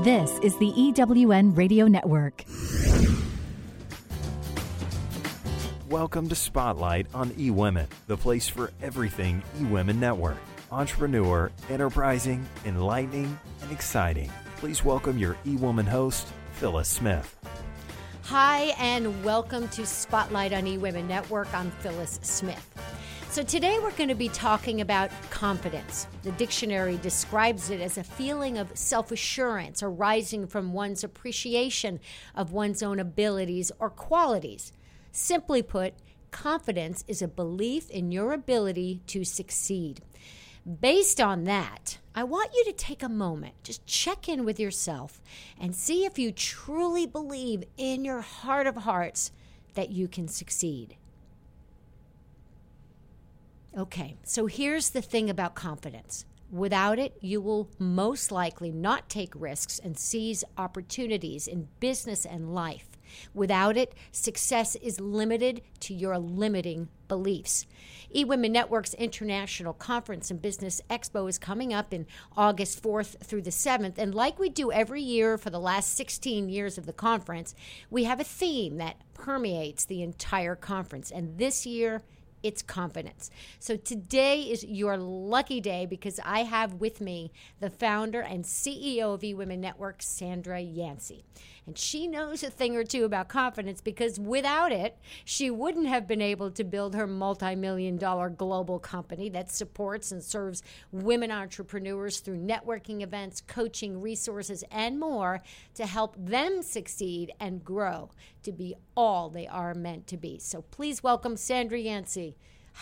This is the EWN Radio Network. Welcome to Spotlight on eWomen, the place for everything eWomen Network. Entrepreneur, enterprising, enlightening, and exciting. Please welcome your eWomen host, Phyllis Smith. Hi, and welcome to Spotlight on eWomen Network. I'm Phyllis Smith. So today we're going to be talking about confidence. The dictionary describes it as a feeling of self-assurance arising from one's appreciation of one's own abilities or qualities. Simply put, confidence is a belief in your ability to succeed. Based on that, I want you to take a moment, just check in with yourself and see if you truly believe in your heart of hearts that you can succeed. Okay, so here's the thing about confidence. Without it, you will most likely not take risks and seize opportunities in business and life. Without it, success is limited to your limiting beliefs. eWomen Network's International Conference and Business Expo is coming up in August 4th through the 7th. And like we do every year for the last 16 years of the conference, we have a theme that permeates the entire conference. And this year, it's confidence. So today is your lucky day because I have with me the founder and CEO of eWomen Network, Sandra Yancey. And she knows a thing or two about confidence because without it, she wouldn't have been able to build her multi-million-dollar global company that supports and serves women entrepreneurs through networking events, coaching, resources, and more to help them succeed and grow to be all they are meant to be. So please welcome Sandra Yancey.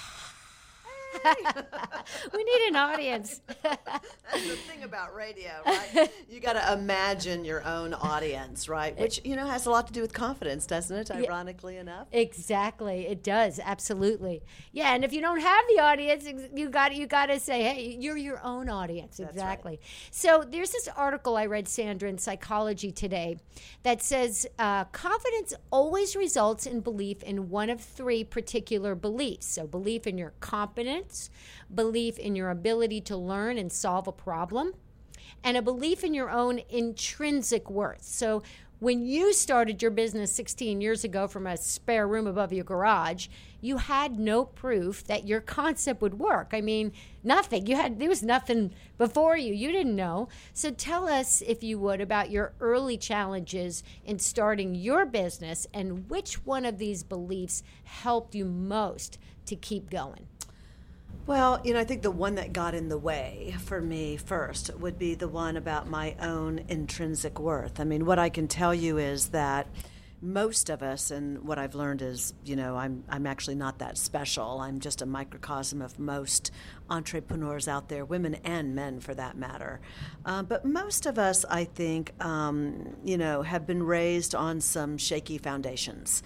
We need an audience. That's the thing about radio, right? You got to imagine your own audience, right? Which, has a lot to do with confidence, doesn't it? Ironically enough. Exactly. It does. Absolutely. Yeah. And if you don't have the audience, you got to say, hey, you're your own audience. Exactly. That's right. So there's this article I read, Sandra, in Psychology Today that says confidence always results in belief in one of three particular beliefs. So belief in your competence, belief in your ability to learn and solve a problem, and a belief in your own intrinsic worth. So when you started your business 16 years ago from a spare room above your garage, you had no proof that your concept would work. I mean, nothing. There was nothing before you. You didn't know. So tell us, if you would, about your early challenges in starting your business and which one of these beliefs helped you most to keep going. Well, I think the one that got in the way for me first would be the one about my own intrinsic worth. I mean, what I can tell you is that most of us, and what I've learned is, I'm actually not that special. I'm just a microcosm of most entrepreneurs out there, women and men for that matter. But most of us, I think, have been raised on some shaky foundations.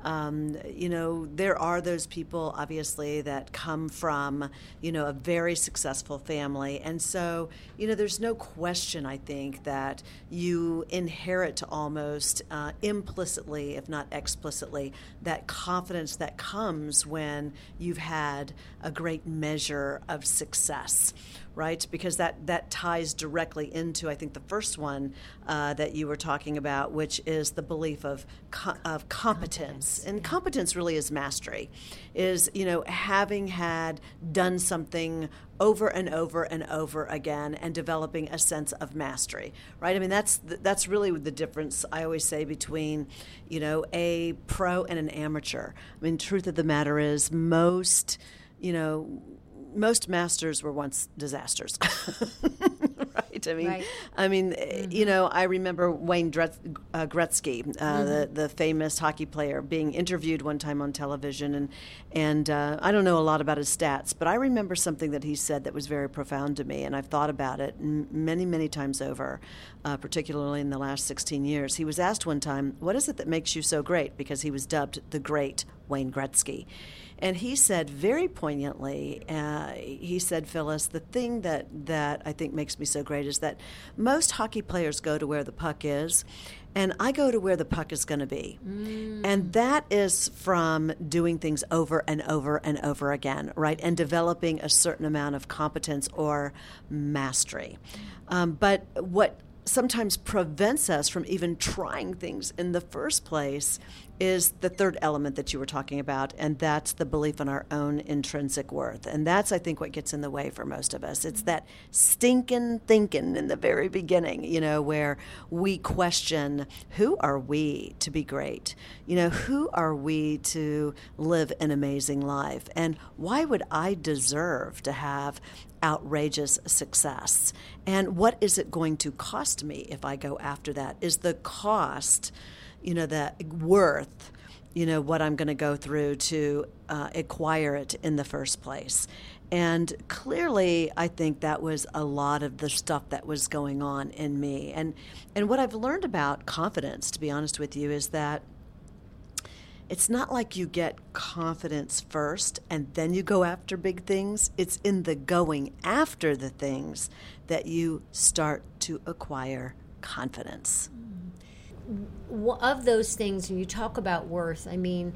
There are those people, obviously, that come from, a very successful family. And so, there's no question, I think, that you inherit almost implicitly, if not explicitly, that confidence that comes when you've had a great measure of success. Right? Because that ties directly into, I think, the first one that you were talking about, which is the belief of competence. And competence really is mastery, is, having done something over and over and over again and developing a sense of mastery, right? I mean, that's really the difference, I always say, between, a pro and an amateur. I mean, truth of the matter is most masters were once disasters, right? I remember Wayne Gretzky, the famous hockey player, being interviewed one time on television, and I don't know a lot about his stats, but I remember something that he said that was very profound to me, and I've thought about it many, many times over, particularly in the last 16 years. He was asked one time, "What is it that makes you so great?" Because he was dubbed the Great Wayne Gretzky. And he said very poignantly, he said, Phyllis, the thing that I think makes me so great is that most hockey players go to where the puck is, and I go to where the puck is going to be. And that is from doing things over and over and over again, right? And developing a certain amount of competence or mastery. But what sometimes prevents us from even trying things in the first place is the third element that you were talking about, and that's the belief in our own intrinsic worth. And that's, I think, what gets in the way for most of us. It's that stinking thinking in the very beginning, where we question, who are we to be great? Who are we to live an amazing life? And why would I deserve to have outrageous success? And what is it going to cost me if I go after that? Is the cost, the worth, what I'm going to go through to acquire it in the first place? And clearly, I think that was a lot of the stuff that was going on in me. And what I've learned about confidence, to be honest with you, is that it's not like you get confidence first and then you go after big things. It's in the going after the things that you start to acquire confidence. Of those things, when you talk about worth,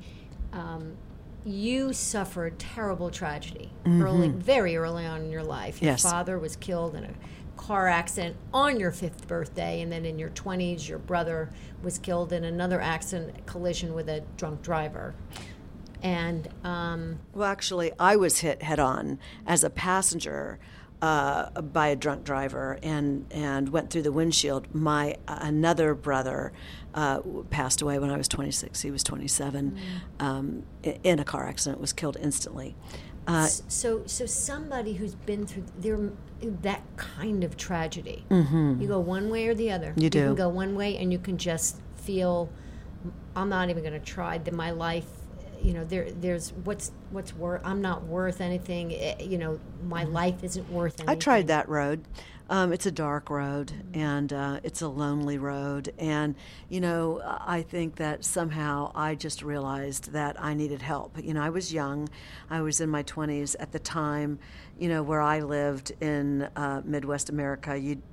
you suffered terrible tragedy very early on in your life. Your father was killed in a car accident on your 5th birthday, and then in your 20s, your brother was killed in another collision with a drunk driver. And well, actually, I was hit head-on as a passenger by a drunk driver and went through the windshield. My another brother passed away when I was 26. He was 27 in a car accident, was killed instantly. So somebody who's been through that kind of tragedy, you go one way or the other. You do. You can go one way and you can just feel, I'm not even going to try. My life, there's what's worth. I'm not worth anything. My life isn't worth anything. I tried that road. It's a dark road, and it's a lonely road. And, I think that somehow I just realized that I needed help. I was young. I was in my 20s at the time, where I lived in Midwest America.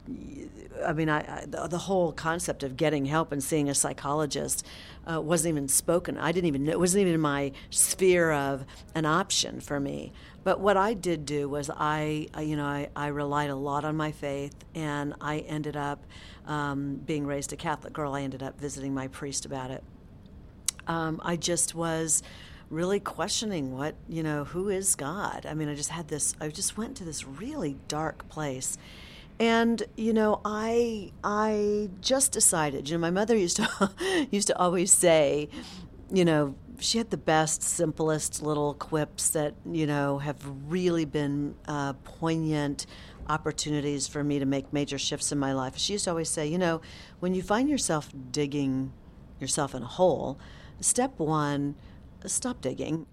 The whole concept of getting help and seeing a psychologist wasn't even spoken. I didn't even know. It wasn't even in my sphere of an option for me. But what I did do was I relied a lot on my faith, and I ended up being raised a Catholic girl. I ended up visiting my priest about it. I just was really questioning who is God? I just went to this really dark place. And, I just decided, my mother used to always say, she had the best, simplest little quips that, have really been poignant opportunities for me to make major shifts in my life. She used to always say, when you find yourself digging yourself in a hole, step one, stop digging.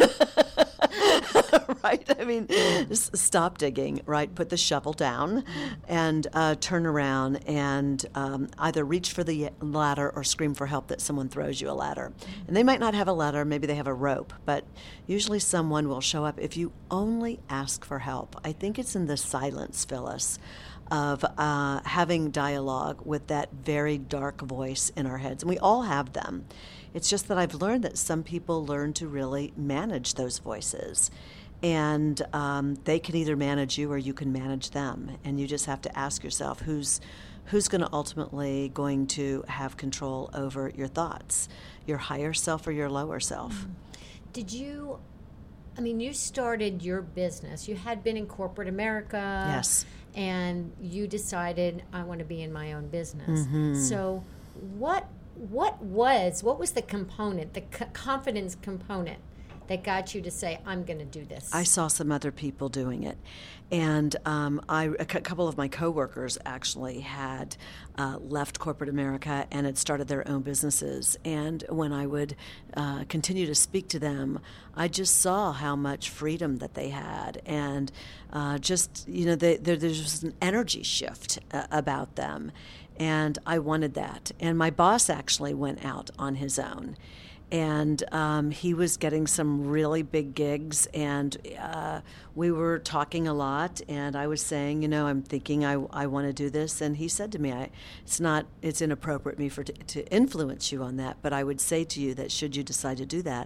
Right? Just stop digging, right? Put the shovel down and turn around and either reach for the ladder or scream for help that someone throws you a ladder. And they might not have a ladder, maybe they have a rope, but usually someone will show up if you only ask for help. I think it's in the silence, Phyllis, of having dialogue with that very dark voice in our heads. And we all have them. It's just that I've learned that some people learn to really manage those voices. And they can either manage you or you can manage them. And you just have to ask yourself who's going to ultimately going to have control over your thoughts, your higher self or your lower self. Did you, you started your business. You had been in corporate America. Yes. And you decided, I want to be in my own business. So what was the component, the confidence component that got you to say, I'm going to do this? I saw some other people doing it. And a couple of my coworkers actually had left corporate America and had started their own businesses. And when I would continue to speak to them, I just saw how much freedom that they had. And there's just an energy shift about them. And I wanted that. And my boss actually went out on his own. And he was getting some really big gigs, and we were talking a lot, and I was saying, I'm thinking I want to do this. And he said to me, it's inappropriate for me to influence you on that, but I would say to you that should you decide to do that,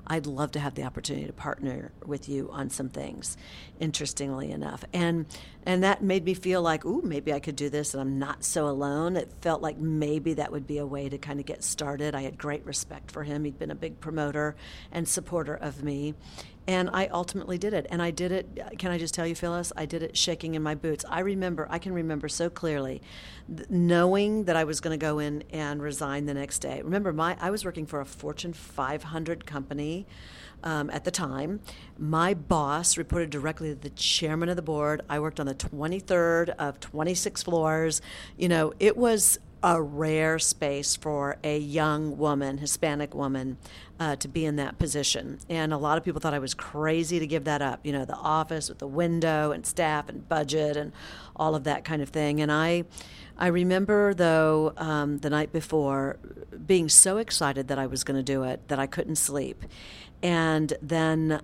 I'd love to have the opportunity to partner with you on some things, interestingly enough. And that made me feel like, ooh, maybe I could do this and I'm not so alone. It felt like maybe that would be a way to kind of get started. I had great respect for him. He'd been a big promoter and supporter of me. And I ultimately did it. And I did it, can I just tell you, Phyllis, I did it shaking in my boots. I can remember so clearly knowing that I was going to go in and resign the next day. Remember, I was working for a Fortune 500 company at the time. My boss reported directly to the chairman of the board. I worked on the 23rd of 26 floors. It was a rare space for a young woman, Hispanic woman, to be in that position. And a lot of people thought I was crazy to give that up, the office with the window and staff and budget and all of that kind of thing. And I remember, though, the night before being so excited that I was going to do it that I couldn't sleep. And then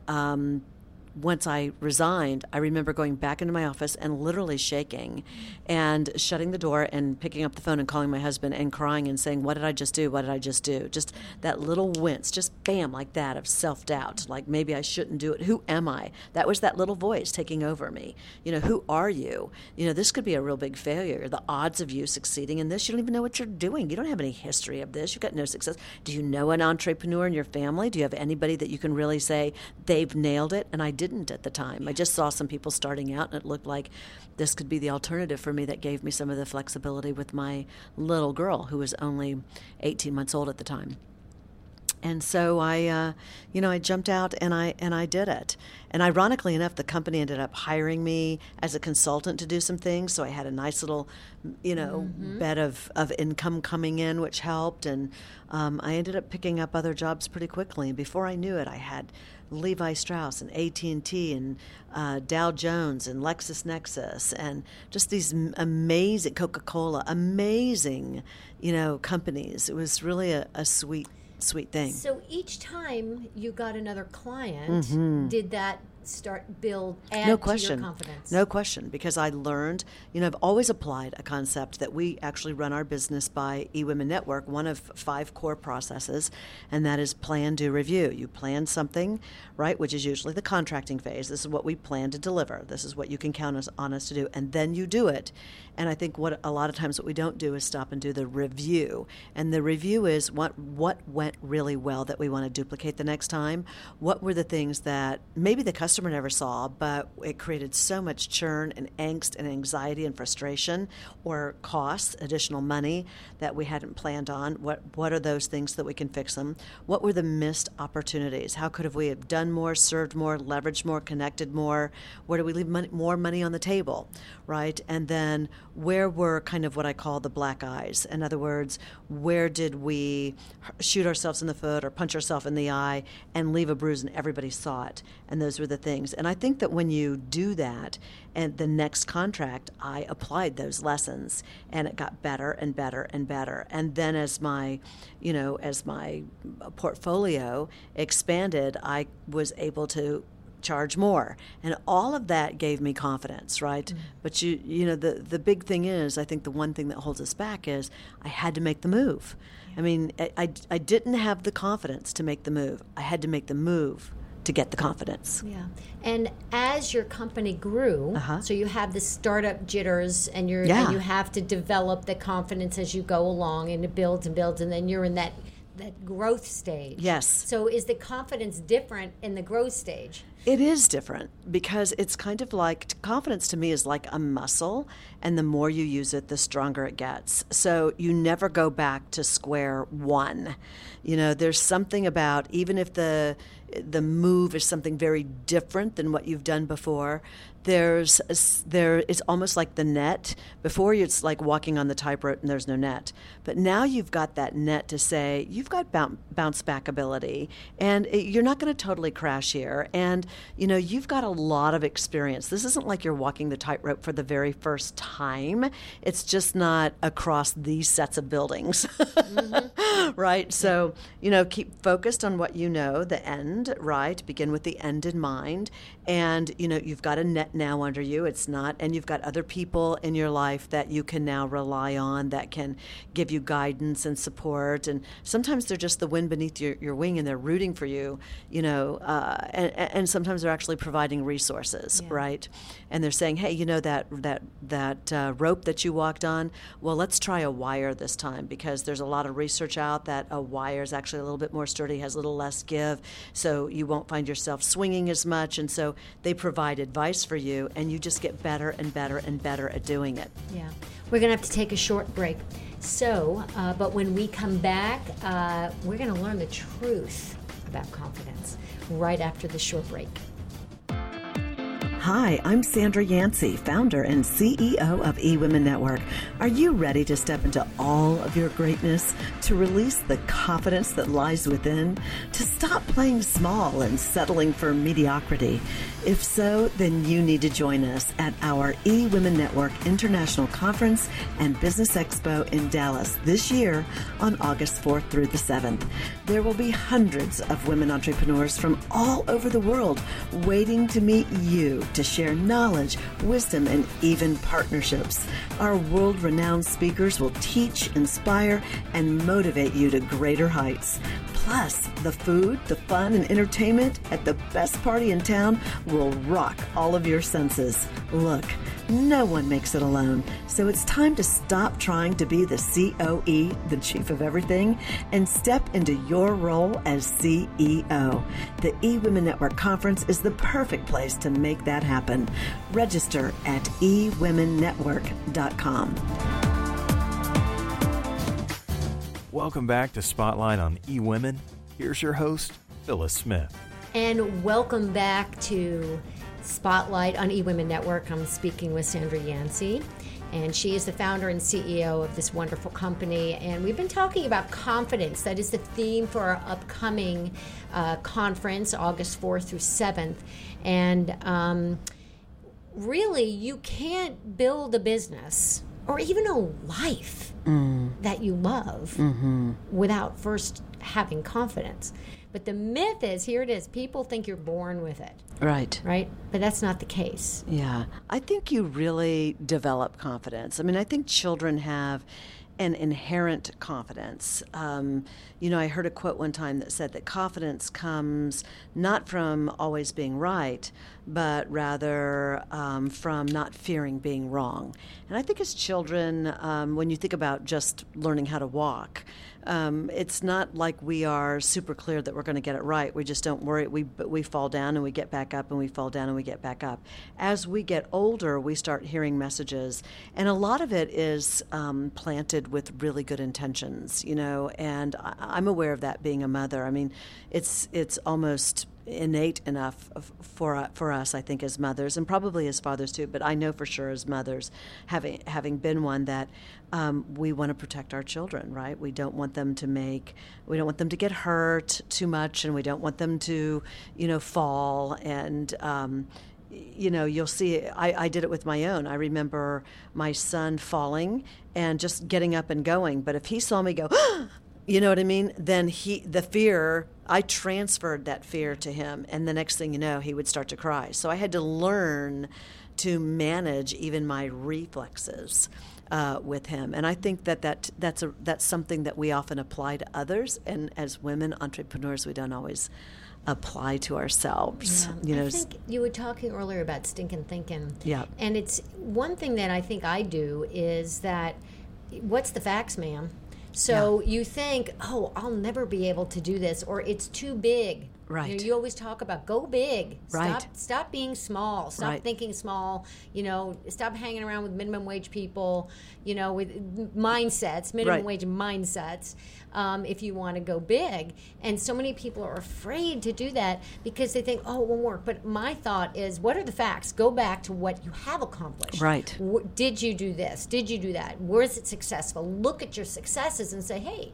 once I resigned, I remember going back into my office and literally shaking and shutting the door and picking up the phone and calling my husband and crying and saying, what did I just do? What did I just do? Just that little wince, just bam, like that, of self-doubt, like maybe I shouldn't do it. Who am I? That was that little voice taking over me. Who are you? This could be a real big failure. The odds of you succeeding in this, you don't even know what you're doing. You don't have any history of this. You've got no success. Do you know an entrepreneur in your family? Do you have anybody that you can really say they've nailed it? And I didn't at the time. I just saw some people starting out, and it looked like this could be the alternative for me that gave me some of the flexibility with my little girl, who was only 18 months old at the time. And so I jumped out and I did it. And ironically enough, the company ended up hiring me as a consultant to do some things. So I had a nice little, bed of income coming in, which helped. And I ended up picking up other jobs pretty quickly. And before I knew it, I had Levi Strauss and AT&T and Dow Jones and LexisNexis and just these amazing, Coca-Cola, amazing, companies. It was really a sweet thing. So each time you got another client, did that add no to question. your confidence? No question, because I learned, I've always applied a concept that we actually run our business by eWomen Network, one of 5 core processes, and that is plan, do, review. You plan something, right, which is usually the contracting phase. This is what we plan to deliver. This is what you can count on us to do, and then you do it. And I think what a lot of times what we don't do is stop and do the review. And the review is what went really well that we want to duplicate the next time. What were the things that maybe the customer never saw, but it created so much churn and angst and anxiety and frustration, or costs, additional money that we hadn't planned on. What are those things that we can fix them? What were the missed opportunities? How could we have done more, served more, leveraged more, connected more? Where do we leave more money on the table, right? And then where were kind of what I call the black eyes? In other words, where did we shoot ourselves in the foot or punch ourselves in the eye and leave a bruise and everybody saw it? And those were the things. And I think that when you do that, and the next contract, I applied those lessons, and it got better and better and better. And then as my portfolio expanded, I was able to charge more, and all of that gave me confidence, right? But the big thing is, I think the one thing that holds us back is I had to make the move. I mean, I didn't have the confidence to make the move. I had to make the move to get the confidence. Yeah. And as your company grew, so you have the startup jitters, and and you have to develop the confidence as you go along, and it builds and builds, and then you're in that growth stage. Yes. So is the confidence different in the growth stage? It is different, because it's kind of like, confidence to me is like a muscle, and the more you use it, the stronger it gets. So you never go back to square one. There's something about, even if the move is something very different than what you've done before, it's almost like the net. Before, it's like walking on the tightrope and there's no net. But now you've got that net to say, you've got bounce back ability, and you're not going to totally crash here. And, you've got a lot of experience. This isn't like you're walking the tightrope for the very first time. It's just not across these sets of buildings, right? So, keep focused on what you know, the end, right? Begin with the end in mind. And, you've got a net now under you. And you've got other people in your life that you can now rely on that can give you guidance and support. And sometimes they're just the wind beneath your wing and they're rooting for you, and sometimes they're actually providing resources, right? And they're saying, hey, that rope that you walked on, well, let's try a wire this time, because there's a lot of research out that a wire is actually a little bit more sturdy, has a little less give, so you won't find yourself swinging as much. And so they provide advice for you, and you just get better and better and better at doing it. Yeah. We're going to have to take a short break. So, but when we come back, we're going to learn the truth about confidence right after the short break. Hi, I'm Sandra Yancey, founder and CEO of eWomen Network. Are you ready to step into all of your greatness, to release the confidence that lies within, to stop playing small and settling for mediocrity? If so, then you need to join us at our eWomen Network International Conference and Business Expo in Dallas this year on August 4th through the 7th. There will be hundreds of women entrepreneurs from all over the world waiting to meet you, to share knowledge, wisdom, and even partnerships. Our world-renowned speakers will teach, inspire, and motivate you to greater heights. Plus, the food, the fun, and entertainment at the best party in town will rock all of your senses. Look, no one makes it alone, so it's time to stop trying to be the COE, the chief of everything, and step into your role as CEO. The eWomen Network Conference is the perfect place to make that happen. Register at eWomenNetwork.com. Welcome back to Spotlight on eWomen. Here's your host, Phyllis Smith. And welcome back to Spotlight on eWomen Network. I'm speaking with Sandra Yancey, and she is the founder and CEO of this wonderful company. And we've been talking about confidence. That is the theme for our upcoming conference, August 4th through 7th. And really, you can't build a business or even a life that you love without first having confidence. But the myth is, here it is, people think you're born with it. Right. Right? But that's not the case. Yeah. I think you really develop confidence. I mean, I think children have an inherent confidence. I heard a quote one time that said that confidence comes not from always being right, but rather from not fearing being wrong. And I think as children, when you think about just learning how to walk, it's not like we are super clear that we're going to get it right. We just don't worry. We fall down and we get back up, and we fall down and we get back up. As we get older, we start hearing messages, and a lot of it is planted with really good intentions, and I'm aware of that being a mother. I mean, it's almost innate enough for us, I think, as mothers, and probably as fathers too, but I know for sure as mothers, having been one, that we want to protect our children, right? We don't want them to get hurt too much, and we don't want them to, fall. And you'll see, I did it with my own. I remember my son falling and just getting up and going, but if he saw me go, you know what I mean? Then I transferred that fear to him, and the next thing you know, he would start to cry. So I had to learn to manage even my reflexes with him. And I think that's something that we often apply to others, and as women entrepreneurs, we don't always apply to ourselves. Yeah. I think you were talking earlier about stinking thinking. Yeah. And it's one thing that I think I do is that, what's the facts, ma'am? So you think, oh, I'll never be able to do this, or it's too big. Right. You always talk about go big. Right. Stop being small. Stop thinking small. Stop hanging around with minimum wage people, with mindsets, minimum wage mindsets, if you want to go big. And so many people are afraid to do that because they think, oh, it won't work. But my thought is, what are the facts? Go back to what you have accomplished. Right. Did you do this? Did you do that? Was it successful? Look at your successes and say, hey,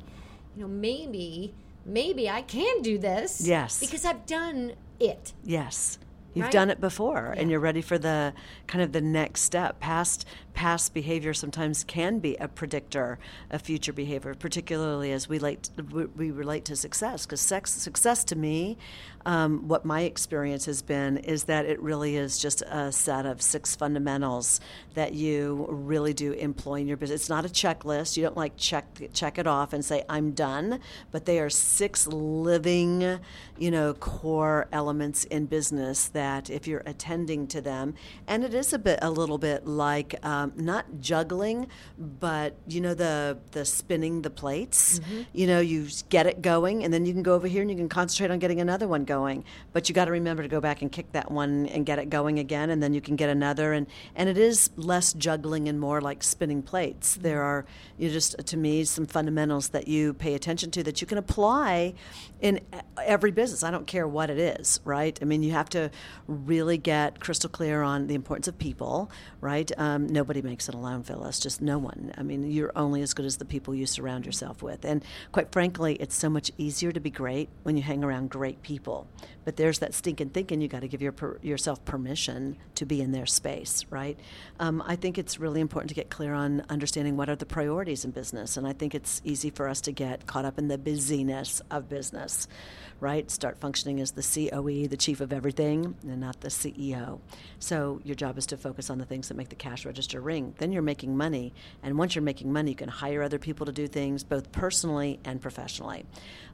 maybe I can do this. Yes. Because I've done it. Yes. You've Right. done it before, Yeah. and you're ready for the kind of the next step. Past behavior sometimes can be a predictor of future behavior, particularly as we relate to success. Because success to me, what my experience has been is that it really is just a set of 6 fundamentals that you really do employ in your business. It's not a checklist. You don't like check it off and say I'm done, but they are 6 living, core elements in business that if you're attending to them, and it is a little bit like not juggling, but the spinning the plates. You get it going, and then you can go over here and you can concentrate on getting another one going. But you got to remember to go back and kick that one and get it going again, and then you can get another. And it is less juggling and more like spinning plates. There are to me some fundamentals that you pay attention to that you can apply in every business. I don't care what it is, right? I mean, you have to really get crystal clear on the importance of people, right? Nobody makes it alone, Phyllis, just no one. I mean, you're only as good as the people you surround yourself with. And quite frankly, it's so much easier to be great when you hang around great people. But there's that stinking thinking, you got to give yourself permission to be in their space, right? I think it's really important to get clear on understanding what are the priorities in business. And I think it's easy for us to get caught up in the busyness of business, right? Start functioning as the COE, the chief of everything, and not the CEO. So your job is to focus on the things that make the cash register ring. Then you're making money. And once you're making money, you can hire other people to do things, both personally and professionally.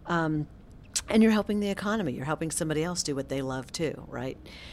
And you're helping the economy. You're helping somebody else do what they love too, right?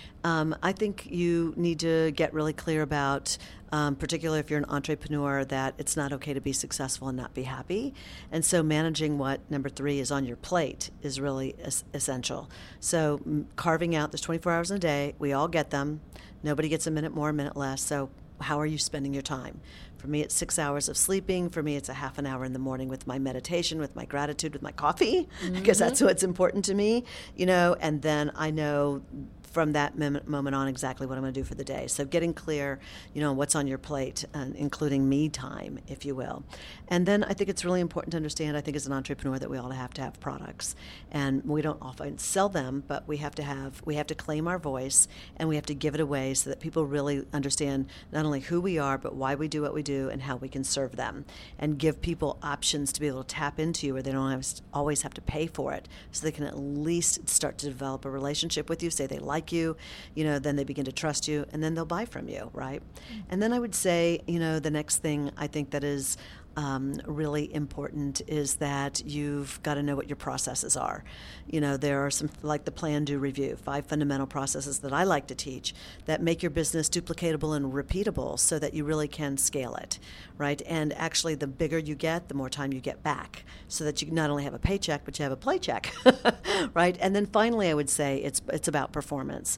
I think you need to get really clear about, particularly if you're an entrepreneur, that it's not okay to be successful and not be happy. And so managing what, number 3, is on your plate is really essential. So carving out, there's 24 hours in a day. We all get them. Nobody gets a minute more, a minute less. So how are you spending your time? For me, it's 6 hours of sleeping. For me, it's a half an hour in the morning with my meditation, with my gratitude, with my coffee, because that's what's important to me, and then I know from that moment on exactly what I'm going to do for the day. So getting clear, what's on your plate, including me time, if you will. And then I think it's really important to understand, I think as an entrepreneur, that we all have to have products. And we don't often sell them, but we have to claim our voice, and we have to give it away so that people really understand not only who we are, but why we do what we do and how we can serve them. And give people options to be able to tap into where they don't always have to pay for it, so they can at least start to develop a relationship with you, say they like you, then they begin to trust you, and then they'll buy from you, right? And then I would say, the next thing I think that is really important is that you've got to know what your processes are. There are some, like the plan, do, review, 5 fundamental processes that I like to teach that make your business duplicatable and repeatable so that you really can scale it, right? And actually, the bigger you get, the more time you get back, so that you not only have a paycheck, but you have a playcheck, right? And then finally, I would say it's about performance,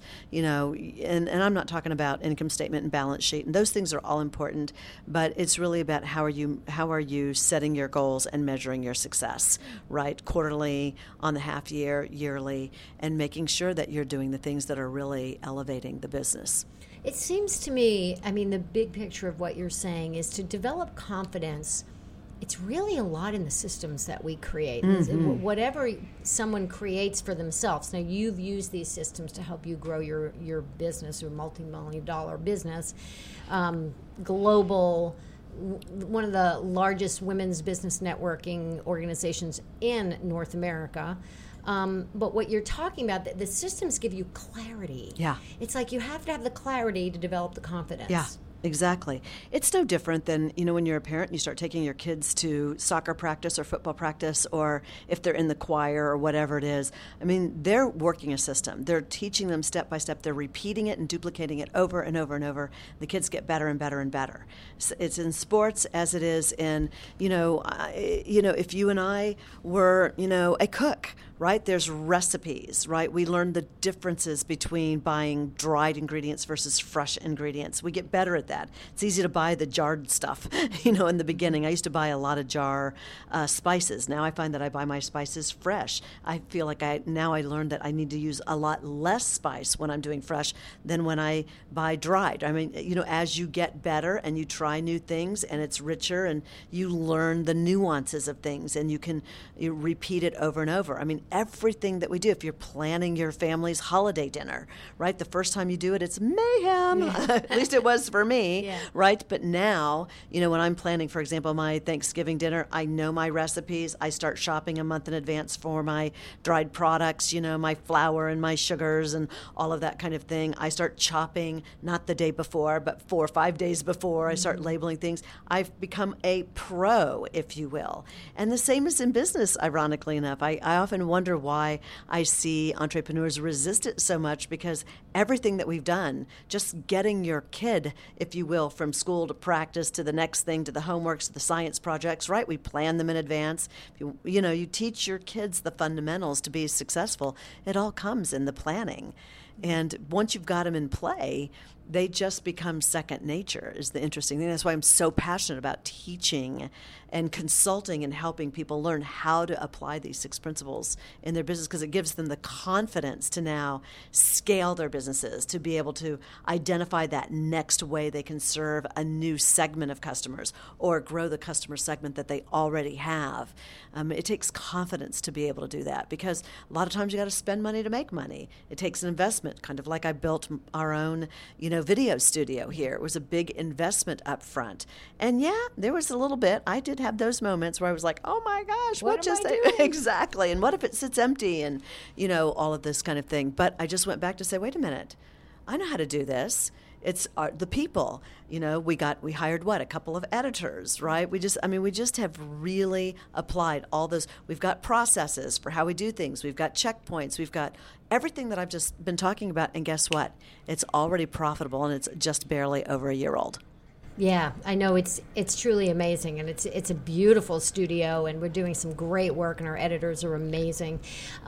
and I'm not talking about income statement and balance sheet, and those things are all important, but it's really about how are you setting your goals and measuring your success, right? Quarterly, on the half year, yearly, and making sure that you're doing the things that are really elevating the business. It seems to me, the big picture of what you're saying is to develop confidence. It's really a lot in the systems that we create. Whatever someone creates for themselves. Now, you've used these systems to help you grow your business, or multi-million-dollar business, global, one of the largest women's business networking organizations in North America. But what you're talking about, the systems give you clarity. Yeah. It's like you have to have the clarity to develop the confidence. Yeah. Exactly. It's no different than, when you're a parent and you start taking your kids to soccer practice or football practice, or if they're in the choir or whatever it is. They're working a system. They're teaching them step by step. They're repeating it and duplicating it over and over and over. The kids get better and better and better. It's in sports as it is in, if you and I were, a cook, right? There's recipes, right? We learn the differences between buying dried ingredients versus fresh ingredients. We get better at that. It's easy to buy the jarred stuff, in the beginning. I used to buy a lot of jar spices. Now I find that I buy my spices fresh. I feel like I learned that I need to use a lot less spice when I'm doing fresh than when I buy dried. As you get better and you try new things and it's richer and you learn the nuances of things and you repeat it over and over. everything that we do. If you're planning your family's holiday dinner, right? The first time you do it, it's mayhem. At least it was for me, right? But now, when I'm planning, for example, my Thanksgiving dinner, I know my recipes. I start shopping a month in advance for my dried products, my flour and my sugars and all of that kind of thing. I start chopping, not the day before, but 4 or 5 days before. I start labeling things. I've become a pro, if you will. And the same is in business, ironically enough. I often wonder why I see entrepreneurs resist it so much, because everything that we've done, just getting your kid, if you will, from school to practice to the next thing, to the homeworks, to the science projects, right? We plan them in advance. You teach your kids the fundamentals to be successful. It all comes in the planning. And once you've got them in play, they just become second nature, is the interesting thing. That's why I'm so passionate about teaching and consulting and helping people learn how to apply these 6 principles in their business, because it gives them the confidence to now scale their businesses, to be able to identify that next way they can serve a new segment of customers or grow the customer segment that they already have. It takes confidence to be able to do that, because a lot of times you got to spend money to make money. It takes an investment, kind of like I built our own, video studio here. It was a big investment up front. And there was a little bit. I did have those moments where I was like, oh my gosh, what just exactly? And what if it sits empty, and all of this kind of thing. But I just went back to say, wait a minute, I know how to do this. It's the people. We hired a couple of editors, right? We just have really applied all those. We've got processes for how we do things. We've got checkpoints. We've got everything that I've just been talking about. And guess what? It's already profitable, and it's just barely over a year old. Yeah, I know it's truly amazing, and it's a beautiful studio, and we're doing some great work, and our editors are amazing.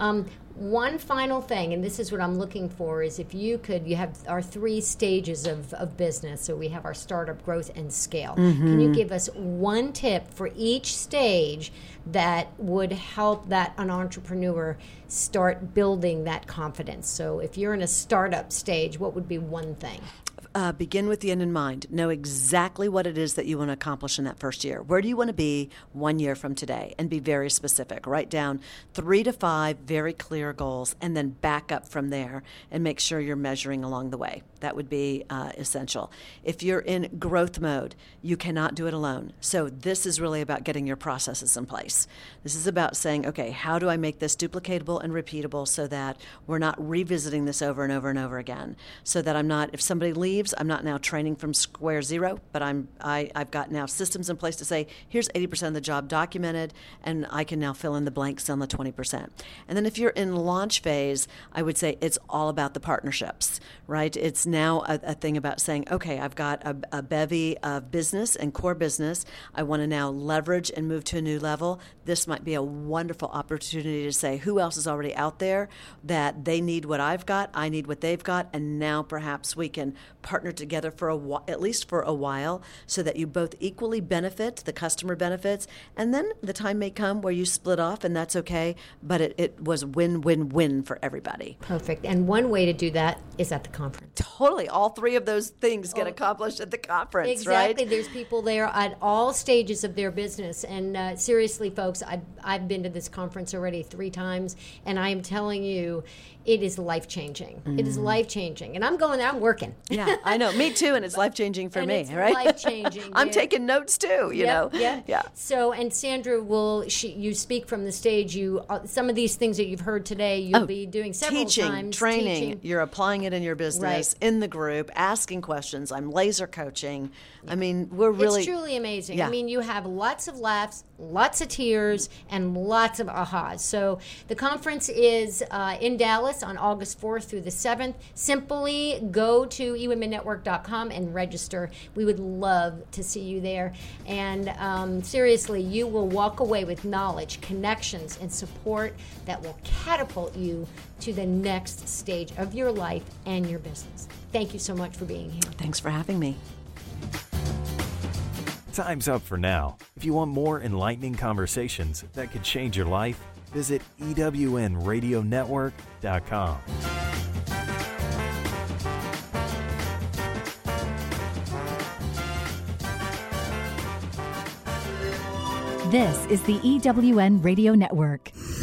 One final thing, and this is what I'm looking for, is if you have our 3 stages of business. So we have our startup, growth, and scale. Mm-hmm. Can you give us one tip for each stage that would help an entrepreneur start building that confidence? So if you're in a startup stage, what would be one thing? Begin with the end in mind. Know exactly what it is that you want to accomplish in that first year. Where do you want to be 1 year from today? And be very specific. Write down 3 to 5 very clear goals, and then back up from there and make sure you're measuring along the way. That would be essential. If you're in growth mode, you cannot do it alone. So this is really about getting your processes in place. This is about saying, okay, how do I make this duplicatable and repeatable so that we're not revisiting this over and over and over again? So that if somebody leaves, I'm not now training from square zero, but I've got now systems in place to say, here's 80% of the job documented, and I can now fill in the blanks on the 20%. And then if you're in launch phase, I would say it's all about the partnerships, right? It's now a thing about saying, okay, I've got a bevy of business and core business. I want to now leverage and move to a new level. This might be a wonderful opportunity to say, who else is already out there that they need what I've got, I need what they've got, and now perhaps we can partner together at least for a while, so that you both equally benefit, the customer benefits, and then the time may come where you split off, and that's okay, but it was win-win-win for everybody. Perfect. And one way to do that is at the conference. Totally. All 3 of those things get accomplished at the conference, exactly. Right? Exactly. There's people there at all stages of their business. And seriously, folks, I've been to this conference already 3 times, and I am telling you, it is life-changing. It is life-changing. And I'm going there, I'm working. Yeah, I know. Me too, and it's life-changing for me, it's right? Life-changing. I'm taking notes too, you know. Yeah. So, and Sandra you speak from the stage. Some of these things that you've heard today, you'll be doing several times. Training. You're applying it in your business, in the group, asking questions. I'm laser coaching. I mean, it's truly amazing. Yeah. I mean, you have lots of laughs, lots of tears, and lots of ahas. So the conference is in Dallas on August 4th through the 7th. Simply go to eWomenNetwork.com and register. We would love to see you there. And seriously, you will walk away with knowledge, connections, and support that will catapult you to the next stage of your life and your business. Thank you so much for being here. Thanks for having me. Time's up for now. If you want more enlightening conversations that could change your life, visit EWNRadioNetwork.com. This is the EWN Radio Network.